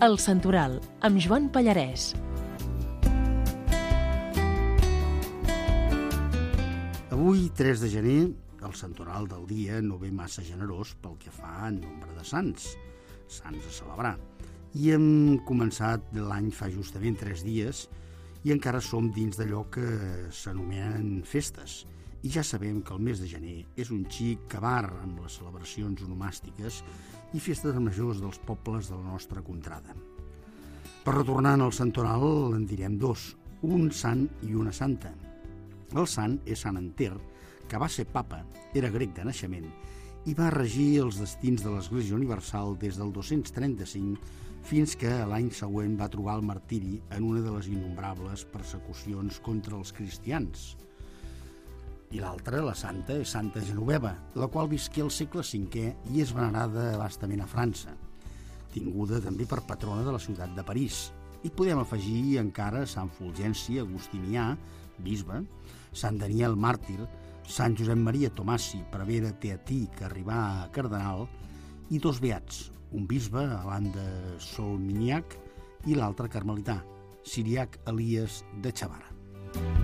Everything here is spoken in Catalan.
El Santoral, amb Joan Pallarès. Avui, 3 de gener, el santoral del dia no ve massa generós pel que fa en nombre de sants a celebrar. I hem començat l'any fa justament 3 dies i encara som dins d'allò que s'anomenen festes. I ja sabem que el mes de gener és un xic cavar amb les celebracions onomàstiques i festes majors dels pobles de la nostra contrada. Per retornar al santoral en direm 2, un sant i una santa. El sant és Sant Enter, que va ser papa, era grec de naixement i va regir els destins de l'Església Universal des del 235 fins que l'any següent va trobar el martiri en una de les innombrables persecucions contra els cristians. I l'altra, la santa, és Santa Genoveva, la qual visqué al segle V i és venerada bastament a França, tinguda també per patrona de la ciutat de París. I podem afegir encara Sant Fulgenci Agustinià, bisbe, Sant Daniel màrtir, Sant Josep Maria Tomasi, prevere teatí que arribà a cardenal, i 2 beats, un bisbe, Alan de Solminiac, i l'altre carmelità, Siriac Elies de Xavara.